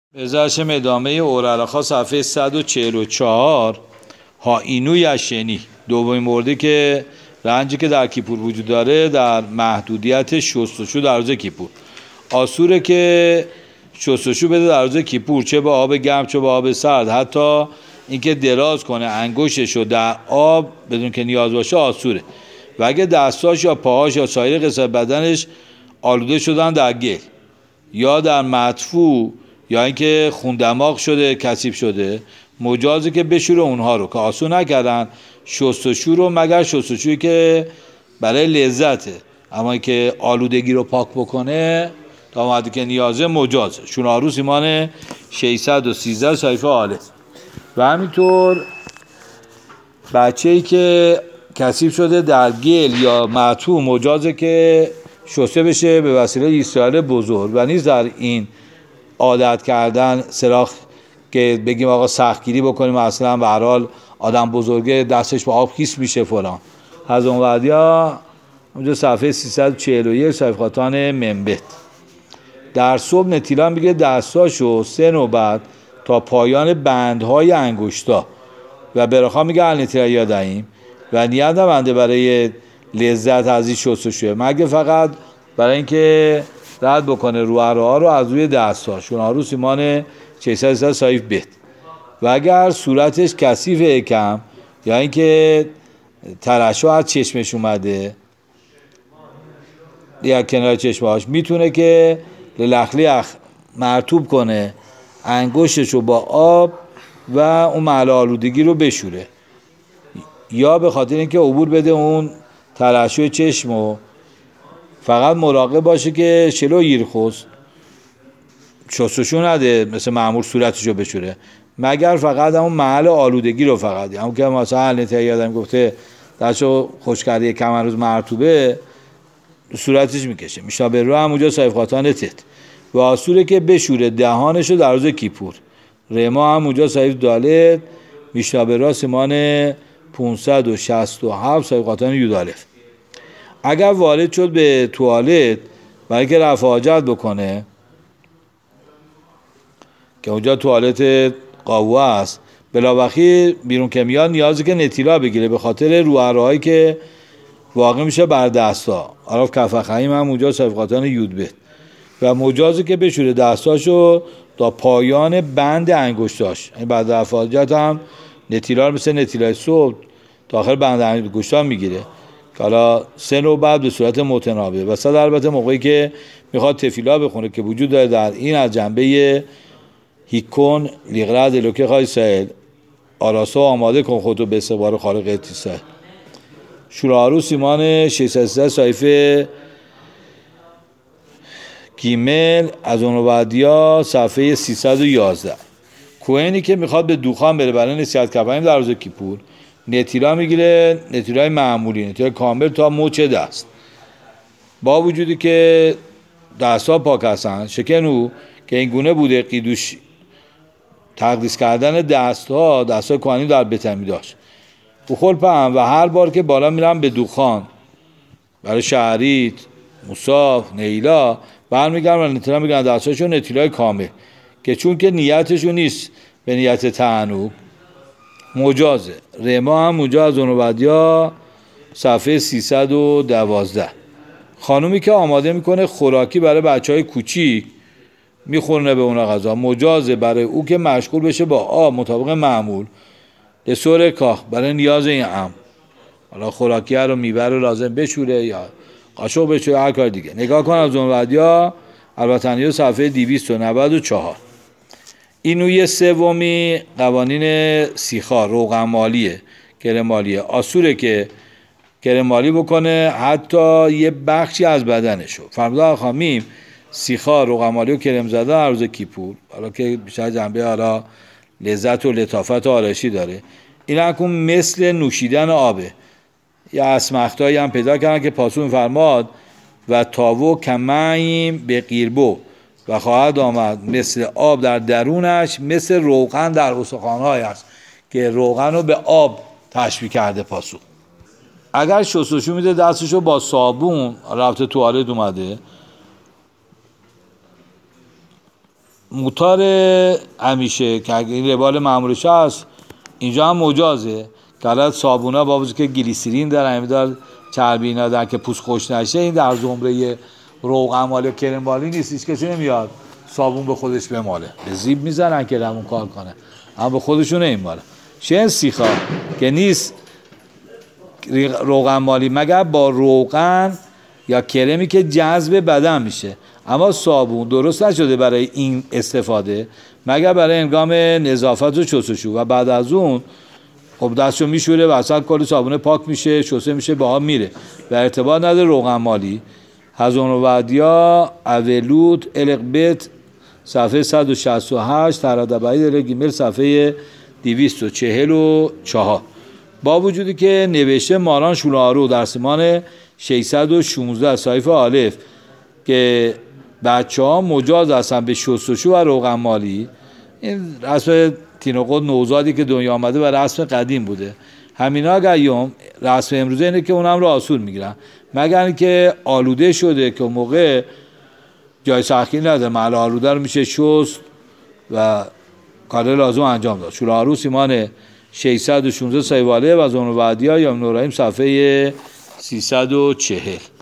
ازشم ادامه اورالخا صفحه 144 ها اینو یشنی دومین موردی که رنجی که در کیپور وجود داره در محدودیت شستشو در روز کیپور. آسوره که شستشو بده در روز کیپور، چه با آب گرم چه با آب سرد، حتی اینکه دراز کنه انگشتشو در آب بدون که نیاز باشه آسوره. و اگه دستاش یا پاهاش یا سایر قسمت بدنش آلوده شدن در گل یا در مدفوع یا اینکه خون دماغ شده کثیف شده، مجازه که بشوره اونها رو که آسو نکردن شستشو رو، مگر شستشویی که برای لذته، اما اینکه آلودگی رو پاک بکنه تا وقتی که نیازه مجازه. شونارو سیمان 613 صحیفه آله. و همینطور بچه‌ای که کثیف شده در گل یا مدفوع مجازه که شسته بشه به وسیله ایستایل بزرگ و نیز در این عادت کردن سراخ که بگیم آقا سختگیری بکنیم، اصلا به هر حال آدم بزرگه دستش با آب خیس میشه فلان. از اون بعدیا اونجا صفحه 341 صفحه خاطان منبت. در صبح نتیلا میگه دستاشو 3 نوبت تا پایان بندهای انگشتا و برخا میگه نتیلا یاداییم و نیت نبنده برای لذت از این شستشوه، مگه فقط برای اینکه رد بکنه روحرها رو از روی دستاش. شونارو سیمان 600 صحیف بت. و اگر صورتش کثیف کم یا اینکه ترشح از چشمش اومده یا کنار چشمهاش، میتونه که لخلیخ مرطوب کنه انگشتش رو با آب و اون محل آلودگی رو بشوره، یا به خاطر اینکه عبور بده اون ترشح چشمو فقط مراقب باشه که شلو یرخوست شستشو نده مثل معمول صورتشو بشوره، مگر فقط اون محل آلودگی رو فقط، همون که مثلا نتیجه یادم گفته دستشو خوش کرده کمر روز مرطوبه صورتش میکشه میشابه رو همونجا صحیف خاطان تت. و آسوره که بشوره دهانشو در روز کیپور. رما همونجا صحیف دالت میشابه را سیمان 567 صحیف خاطان یودالف. اگر وارد شد به توالت برای که رفع حاجت بکنه که اونجا توالت قاوه است، بلاوخی بیرون که میاد نیازی که نتیلا بگیره به خاطر روحرهایی که واقع میشه بر دستا. عرف کفخیم هم اونجا صفقاتان یودبت. و مجازی که بشوره دستاشو تا پایان بند انگشتاش، یعنی بعد رفع حاجت هم نتیلا رو مثل نتیلای صبح تا آخر بند انگشتان میگیره که حالا 3 نوبت به صورت متنابه. و صد البته موقعی که میخواد تفیلا بخونه که وجود داره در این از جنبه هیکون لیغرد الوکه خواهی سهل آراسا آماده کن خودتو به استقبال خالق اتیسه. شورارو سیمان 613 صحیفه گیمل از اون بعدیا صفحه 311. کوهنی که میخواد به دوخان بره برای نصیحت کردن در روز کیپور، نتیلا میگیره، نتیلای معمولی، نتیلای کامل تا مچ دست، با وجودی که دستها پاک هستن. شکن او که این گونه بوده قیدوش تقدیس کردن دستها کهانی در بتمی داشت بخور پهم و هر بار که بالا میرم به دوخان برای شهریت مصاف نیلا برمیگردم و نتیلا میگن دستهاشون نتیلای کامل که چون که نیتشون نیست به نیت تعنوب مجازه. رما هم مجاز از اونو بعدیا صفحه 312. خانومی که آماده میکنه خوراکی برای بچهای کوچیک میخورنه به اون غذا، مجازه برای او که مشغول بشه با آب مطابق معمول لسور کاخ برای نیاز این ام، حالا خوراکی رو میبره لازم بشوره یا قاشق بشوره هر کار دیگه. نگاه کن از اون بعدیا البته صفحه 294. اینوی سومی قوانین سیخا روغنمالیه کرمالیه. آسوره که کرمالی بکنه حتی یه بخشی از بدنشو. فرموده خامیم سیخا روغنمالی و کرم زده هر روز کیپور، حالا که بیشتر جنبه حالا لذت و لطافت و آرایشی داره، این حکم مثل نوشیدن آبه. یا اسمختایی هم پیدا کردن که پاسو میفرماد و تاوو کمیم به قیربو و خواهد آمد مثل آب در درونش مثل روغن در استخوان‌های است که روغن رو به آب تشبیه کرده پاسو. اگر شستشو میده دستشو با صابون رفته توالت اومده موتار همیشه که این روال معمولش هست اینجا هم مجازه که حالا صابونا با وجود که گلیسرین دارن میدار چربی اینا دارن که پوست خوش نشه، این در زمره روغن مالی و کرم مالی نیست. هیچ کسی نمیاد صابون به خودش بماله، به زیب میزنن که همون کار کنه، اما به خودشون نمیماله. شین سیخا که نیست روغن مالی مگر با روغن یا کرمی که جذب بدن میشه، اما صابون درست نشده برای این استفاده مگر برای هنگام نظافت و شستشو و بعد از اون خب دستشو میشوره و اصلا کلی صابون پاک میشه، شسته میشه، باها میره و ارتباط نداره روغن مالی. هزون و ودیا اولود القبت صفحه 168 ترادبایی داره گیمل صفحه 244. با وجودی که نوشته ماران شولارو در سمان 616 صحیفه الف که بچه ها مجاز هستن به شستشو و روغن مالی، این رسم تینوقود نوزادی که دنیا آمده و رسم قدیم بوده، همینا اگه رسم امروزه اینه که اونم رو آسون میگیرن مگر اینکه آلوده شده که موقع جای سختی نداره، محل آلوده رو میشه شست و کار لازم انجام داد. شولارو سیمان 616 صحیفه الف و زون و بعدیا یا نوراییم صفحه 340.